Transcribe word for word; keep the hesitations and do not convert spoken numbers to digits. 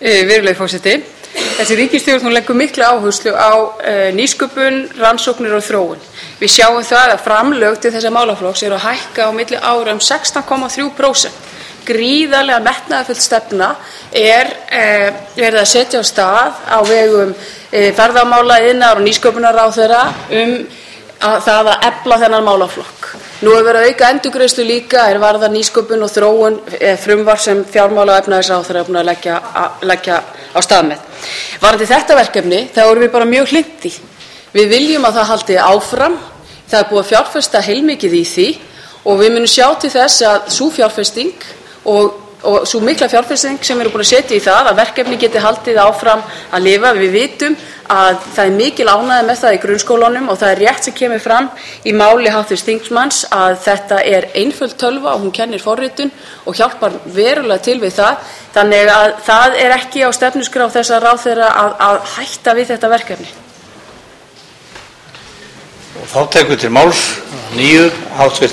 Virðulegi forseti. Þessi ríkisstjórn hún leggur mikla áherslu á uh, nýsköpun, rannsóknir og þróun. Við sjáum það að framlög til þessa málaflokks eru að hækka á milli ára um sextán komma þrjú prósent. Gríðarlega metnaðarfull stefna er uh, verið að setja á stað á vegum uh, ferðamála, iðnaðar- og nýsköpunarráðherra um að það að efla þennan málaflokk. Nú er verið að auka endurgreiðslu líka er varðar nýsköpun og þróun eh, frumvarp sem fjármála- og efnahagsráðherra er búin að leggja, að leggja á stað með. Varðandi þetta verkefni þá erum við bara mjög hlynnt því. Við viljum að það haldi áfram. Það er búið að fjárfesta heilmikið í því og við munum sjá til þess að sú fjárfesting og og svo mikla fjárfesting sem við erum búin að setja í það að verkefni geti haldið áfram að lifa. Við vitum að það er mikil ánægja með það í grunnskólanum og það er rétt sem kemur fram í máli háttvirts þingmanns að þetta er einföld tölva og hún kennir forritun og hjálpar verulega til við það. Þannig að það er ekki á stefnuskrá þessa ráðherra að, að hætta við þetta verkefni. Og þá tekur til máls nýju háttvirtur